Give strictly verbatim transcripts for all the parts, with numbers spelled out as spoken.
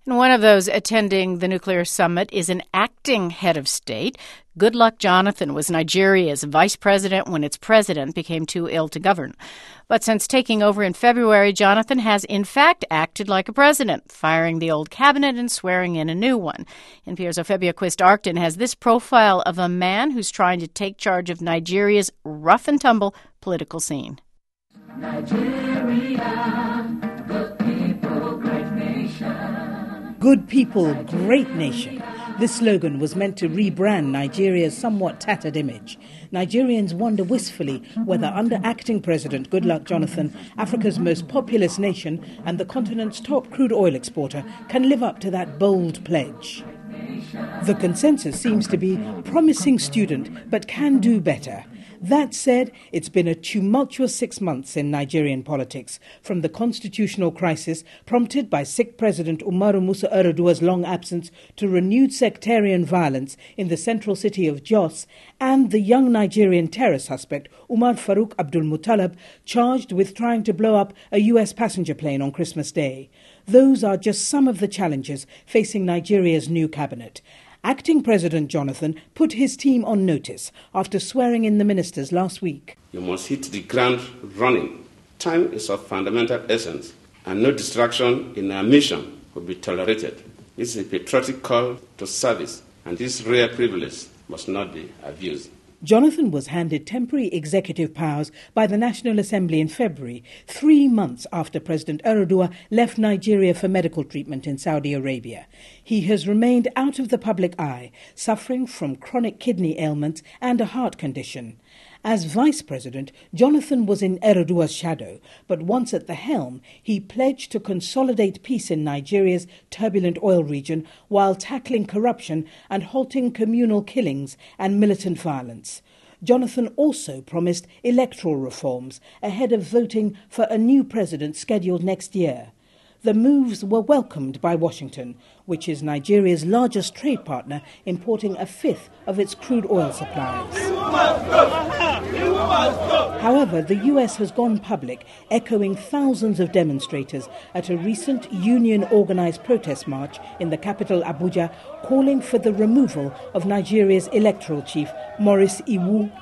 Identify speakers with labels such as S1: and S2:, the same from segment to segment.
S1: And one of those attending the nuclear summit is an acting head of state. Goodluck Jonathan was Nigeria's vice president when its president became too ill to govern. But since taking over in February, Jonathan has in fact acted like a president, firing the old cabinet and swearing in a new one. N P R's Ophelia Quist-Arcton has this profile of a man who's trying to take charge of Nigeria's rough-and-tumble political scene.
S2: Nigeria, good people, great nation.
S3: Good people, great nation. This slogan was meant to rebrand Nigeria's somewhat tattered image. Nigerians wonder wistfully whether under acting President Goodluck Jonathan, Africa's most populous nation and the continent's top crude oil exporter, can live up to that bold pledge. The consensus seems to be promising student, but can do better. That said, it's been a tumultuous six months in Nigerian politics, from the constitutional crisis prompted by sick President Umaru Musa Yar'Adua's long absence to renewed sectarian violence in the central city of Jos, and the young Nigerian terror suspect Umar Farouk Abdul Muttalib, charged with trying to blow up a U S passenger plane on Christmas Day. Those are just some of the challenges facing Nigeria's new cabinet. Acting President Jonathan put his team on notice after swearing in the ministers last week.
S4: You must hit the ground running. Time is of fundamental essence, and no distraction in our mission will be tolerated. This is a patriotic call to service, and this rare privilege must not be abused.
S3: Jonathan was handed temporary executive powers by the National Assembly in February, three months after President Yar'Adua left Nigeria for medical treatment in Saudi Arabia. He has remained out of the public eye, suffering from chronic kidney ailments and a heart condition. As vice president, Jonathan was in Yar'Adua's shadow, but once at the helm, he pledged to consolidate peace in Nigeria's turbulent oil region while tackling corruption and halting communal killings and militant violence. Jonathan also promised electoral reforms ahead of voting for a new president scheduled next year. The moves were welcomed by Washington, which is Nigeria's largest trade partner, importing a fifth of its crude oil supplies. However, the U S has gone public, echoing thousands of demonstrators at a recent union-organized protest march in the capital Abuja, calling for the removal of Nigeria's electoral chief, Maurice Iwu.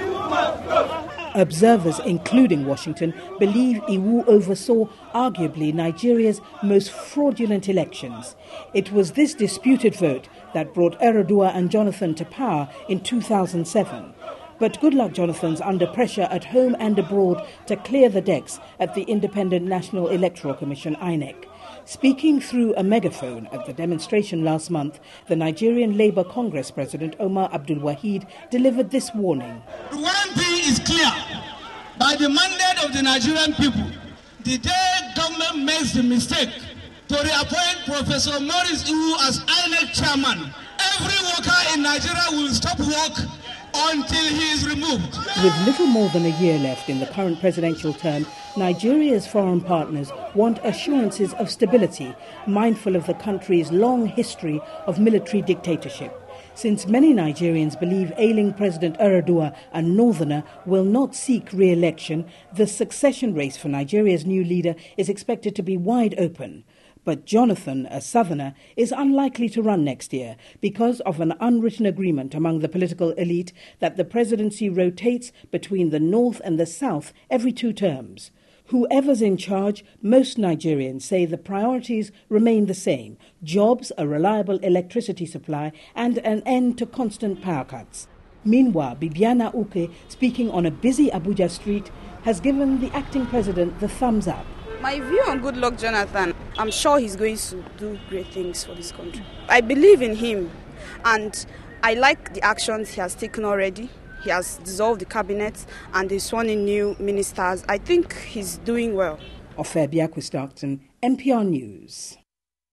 S3: Observers, including Washington, believe Iwu oversaw arguably Nigeria's most fraudulent elections. It was this disputed vote that brought Yar'Adua and Jonathan to power in two thousand seven. But Goodluck Jonathan's under pressure at home and abroad to clear the decks at the Independent National Electoral Commission, I N E C. Speaking through a megaphone at the demonstration last month, the Nigerian Labour Congress President Omar Abdul Wahid delivered this warning.
S5: One thing is clear. By the mandate of the Nigerian people, the day government makes the mistake to reappoint Professor Maurice Iwu as I N E C chairman, every worker in Nigeria will stop work until he is removed.
S3: With little more than a year left in the current presidential term, Nigeria's foreign partners want assurances of stability, mindful of the country's long history of military dictatorship. Since many Nigerians believe ailing President Yar'Adua, a northerner, will not seek re-election, the succession race for Nigeria's new leader is expected to be wide open. But Jonathan, a southerner, is unlikely to run next year because of an unwritten agreement among the political elite that the presidency rotates between the north and the south every two terms. Whoever's in charge, most Nigerians say the priorities remain the same: jobs, a reliable electricity supply, and an end to constant power cuts. Meanwhile, Bibiana Uke, speaking on a busy Abuja street, has given the acting president the thumbs up.
S6: My view on Goodluck Jonathan, I'm sure he's going to do great things for this country. I believe in him, and I like the actions he has taken already. He has dissolved the cabinet and he's sworn in new ministers. I think he's doing well.
S3: Ophelia Quist-Arcton, N P R News.